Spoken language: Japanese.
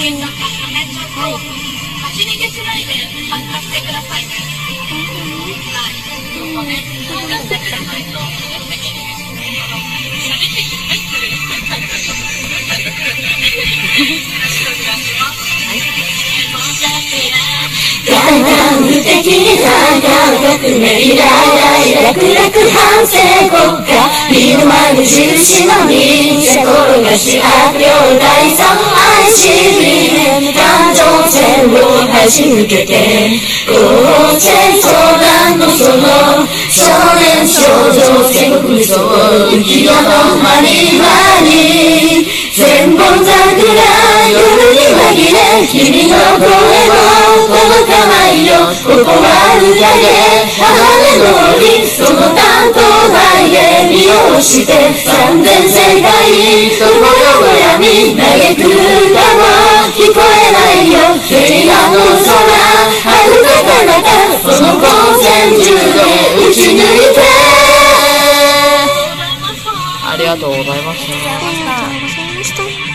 無敵に参加革命イライライ楽々反省国家身の前に印の忍者転がし悪霊第三 ICBM 誕生戦を走り抜けてチェンソーランドその少年少女戦国無双浮世のマリマリ千本桜夜に紛れ君の声も届かないよここは歌で鋼の檻その担当外へ身をして三千世界そのよも闇嘆く歌も聞こえないよ平野の空遥か彼方その光線銃で撃ち抜いてありがとうございました。 ありがとうございました。